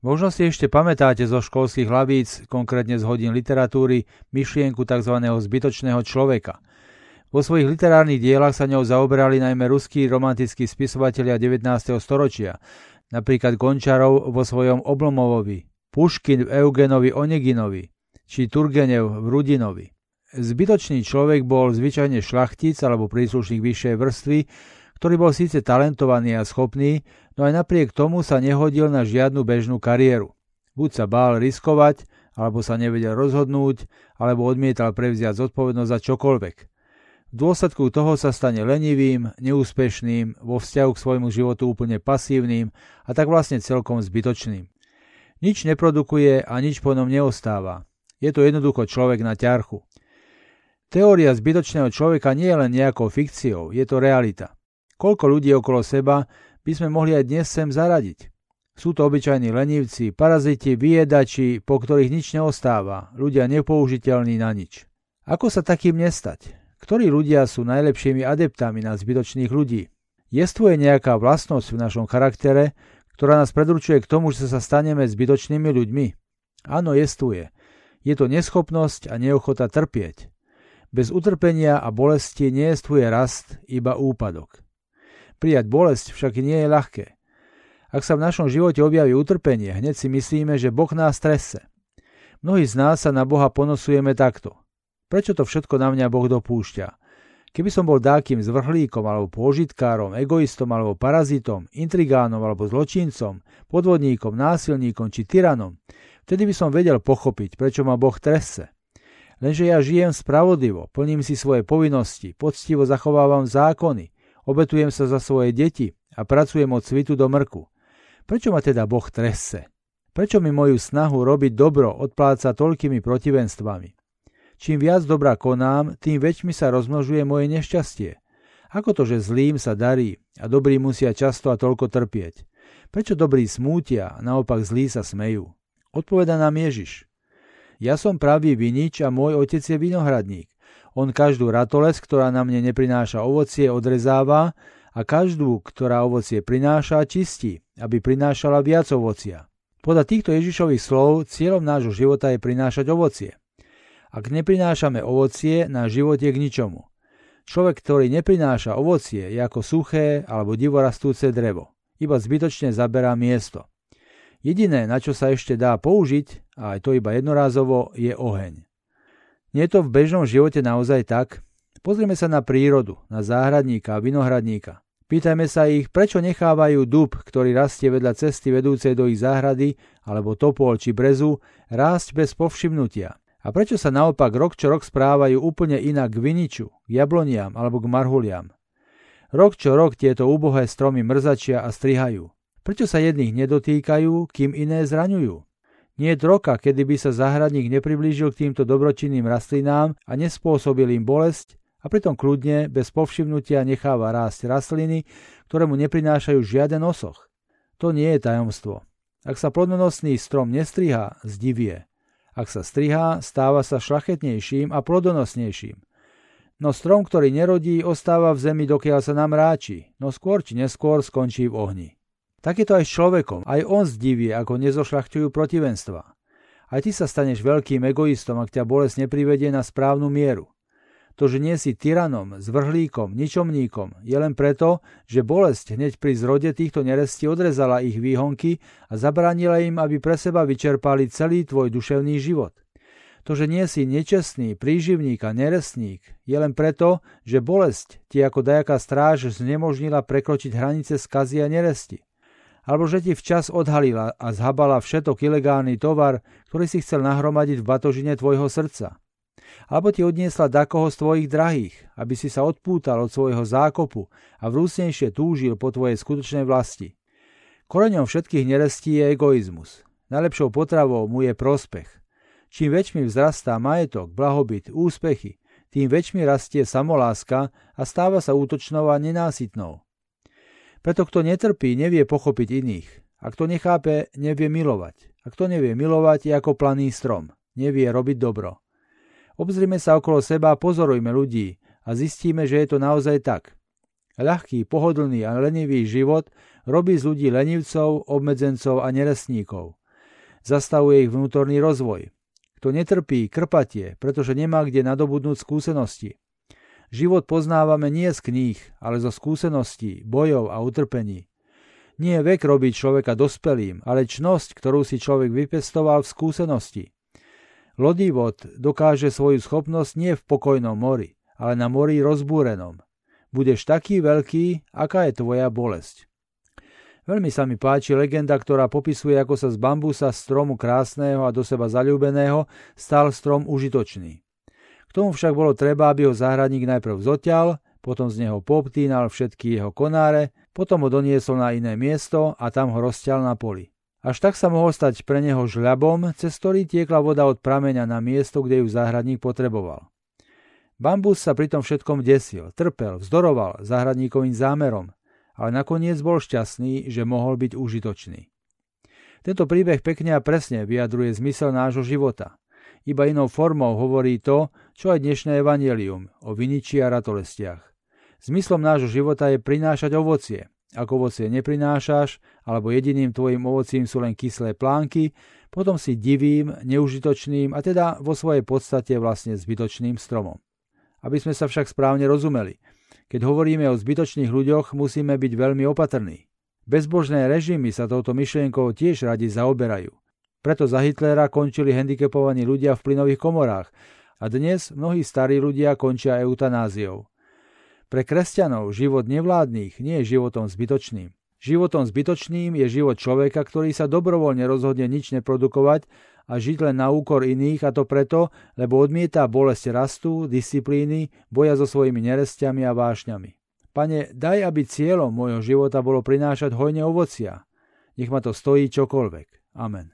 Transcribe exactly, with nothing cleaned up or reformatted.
Možno si ešte pamätáte zo školských hlavíc, konkrétne z hodín literatúry, myšlienku tzv. Zbytočného človeka. Vo svojich literárnych dielach sa ňou zaoberali najmä ruskí romantickí spisovatelia devätnásteho storočia, napríklad Gončarov vo svojom Oblomovovi, Puškin v Eugenovi Oneginovi, či Turgenev v Rudinovi. Zbytočný človek bol zvyčajne šľachtic alebo príslušník vyššej vrstvy, ktorý bol síce talentovaný a schopný, no aj napriek tomu sa nehodil na žiadnu bežnú kariéru. Buď sa bál riskovať, alebo sa nevedel rozhodnúť, alebo odmietal prevziať zodpovednosť za čokoľvek. V dôsledku toho sa stane lenivým, neúspešným, vo vzťahu k svojmu životu úplne pasívnym a tak vlastne celkom zbytočným. Nič neprodukuje a nič po ňom neostáva. Je to jednoducho človek na ťarchu. Teória zbytočného človeka nie je len nejakou fikciou, je to realita. Koľko ľudí okolo seba by sme mohli aj dnes sem zaradiť? Sú to obyčajní lenivci, paraziti, vyjedači, po ktorých nič neostáva, ľudia nepoužiteľní na nič. Ako sa takým nestať? Ktorí ľudia sú najlepšími adeptami na zbytočných ľudí? Jestvuje nejaká vlastnosť v našom charaktere, ktorá nás predurčuje k tomu, že sa staneme zbytočnými ľuďmi? Áno, jestvuje. Je to neschopnosť a neochota trpieť. Bez utrpenia a bolesti nejestvuje rast, iba úpadok. Prijať bolesť však nie je ľahké. Ak sa v našom živote objaví utrpenie, hneď si myslíme, že Boh nás trese. Mnohí z nás sa na Boha ponosujeme takto. Prečo to všetko na mňa Boh dopúšťa? Keby som bol dákym zvrhlíkom, alebo pôžitkárom, egoistom, alebo parazitom, intrigánom, alebo zločincom, podvodníkom, násilníkom či tyranom, vtedy by som vedel pochopiť, prečo ma Boh trese. Lenže ja žijem spravodlivo, plním si svoje povinnosti, poctivo zachovávam zákony, obetujem sa za svoje deti a pracujem od svitu do mrku. Prečo ma teda Boh trese? Prečo mi moju snahu robiť dobro odpláca toľkými protivenstvami? Čím viac dobra konám, tým väčšmi sa rozmnožuje moje nešťastie. Ako to, že zlým sa darí a dobrí musia často a toľko trpieť? Prečo dobrí smútia a naopak zlí sa smejú? Odpoveda nám Ježiš. Ja som pravý vinič a môj otec je vinohradník. On každú ratoles, ktorá na mne neprináša ovocie, odrezáva a každú, ktorá ovocie prináša, čistí, aby prinášala viac ovocia. Podľa týchto Ježišových slov cieľom nášho života je prinášať ovocie. Ak neprinášame ovocie, náš život je k ničomu. Človek, ktorý neprináša ovocie, je ako suché alebo divorastúce drevo. Iba zbytočne zaberá miesto. Jediné, na čo sa ešte dá použiť, a aj to iba jednorázovo, je oheň. Nie je to v bežnom živote naozaj tak? Pozrieme sa na prírodu, na záhradníka a vinohradníka. Pýtajme sa ich, prečo nechávajú dub, ktorý rastie vedľa cesty vedúcej do ich záhrady, alebo topol či brezu, rásť bez povšimnutia. A prečo sa naopak rok čo rok správajú úplne inak k viniču, k jabloniam alebo k marhuliam? Rok čo rok tieto úbohé stromy mrzačia a strihajú. Prečo sa jedných nedotýkajú, kým iné zraňujú? Nie je roka, kedy by sa záhradník nepriblížil k týmto dobročinným rastlinám a nespôsobil im bolesť a pritom kľudne, bez povšimnutia necháva rásť rastliny, ktoré mu neprinášajú žiaden osoch. To nie je tajomstvo. Ak sa plodonosný strom nestrihá, zdivie. Ak sa strihá, stáva sa šľachetnejším a plodonosnejším. No strom, ktorý nerodí, ostáva v zemi, dokiaľ sa namráči, no skôr či neskôr skončí v ohni. Tak je to aj s človekom, aj on zdivie, ako nezošľachťujú protivenstva. Aj ty sa staneš veľkým egoistom, ak ťa bolesť neprivedie na správnu mieru. To, že nie si tyranom, zvrhlíkom, ničomníkom, je len preto, že bolesť hneď pri zrode týchto nerestí odrezala ich výhonky a zabránila im, aby pre seba vyčerpali celý tvoj duševný život. To, že nie si nečestný, príživník a nerestník, je len preto, že bolesť ti ako dajaká stráž znemožnila prekročiť hranice skazy a neresti. Alebo že ti včas odhalila a zhabala všetok ilegálny tovar, ktorý si chcel nahromadiť v batožine tvojho srdca. Alebo ti odniesla dakoho z tvojich drahých, aby si sa odpútal od svojho zákopu a vrúcnejšie túžil po tvojej skutočnej vlasti. Koreňom všetkých nerestí je egoizmus. Najlepšou potravou mu je prospech. Čím väčšmi vzrastá majetok, blahobyt, úspechy, tým väčšmi rastie samoláska a stáva sa útočnou a nenásytnou. Preto kto netrpí, nevie pochopiť iných. A kto nechápe, nevie milovať. A kto nevie milovať, je ako planý strom. Nevie robiť dobro. Obzrime sa okolo seba a pozorujme ľudí a zistíme, že je to naozaj tak. Ľahký, pohodlný a lenivý život robí z ľudí lenivcov, obmedzencov a nerestníkov. zastavuje ich vnútorný rozvoj. Kto netrpí krpatie, pretože nemá kde nadobudnúť skúsenosti. Život poznávame nie z kníh, ale zo skúseností, bojov a utrpení. Nie vek robí človeka dospelým, ale čnosť, ktorú si človek vypestoval v skúsenosti. Lodívod dokáže svoju schopnosť nie v pokojnom mori, ale na mori rozbúrenom. Budeš taký veľký, aká je tvoja bolesť. Veľmi sa mi páči legenda, ktorá popisuje, ako sa z bambusa, stromu krásneho a do seba zaľúbeného, stal strom užitočný. K tomu však bolo treba, aby ho záhradník najprv zoťal, potom z neho poptínal všetky jeho konáre, potom ho doniesol na iné miesto a tam ho rozťal na poli. Až tak sa mohol stať pre neho žľabom, cez ktorý tiekla voda od prameňa na miesto, kde ju záhradník potreboval. Bambus sa pri tom všetkom desil, trpel, vzdoroval záhradníkovým zámerom, ale nakoniec bol šťastný, že mohol byť užitočný. Tento príbeh pekne a presne vyjadruje zmysel nášho života. Iba inou formou hovorí to, čo aj dnešné evanjelium o viniči a ratolestiach. Zmyslom nášho života je prinášať ovocie. Ak ovocie neprinášaš, alebo jediným tvojim ovocím sú len kyslé plánky, potom si divým, neužitočným a teda vo svojej podstate vlastne zbytočným stromom. Aby sme sa však správne rozumeli, keď hovoríme o zbytočných ľuďoch, musíme byť veľmi opatrní. Bezbožné režimy sa touto myšlienkou tiež radi zaoberajú. Preto za Hitlera končili handicapovaní ľudia v plynových komorách a dnes mnohí starí ľudia končia eutanáziou. Pre kresťanov život nevládnych nie je životom zbytočným. Životom zbytočným je život človeka, ktorý sa dobrovoľne rozhodne nič neprodukovať a žiť len na úkor iných, a to preto, lebo odmieta bolesť rastu, disciplíny, boja so svojimi neresťami a vášňami. Pane, daj, aby cieľom môjho života bolo prinášať hojne ovocia. Nech ma to stojí čokoľvek. Amen.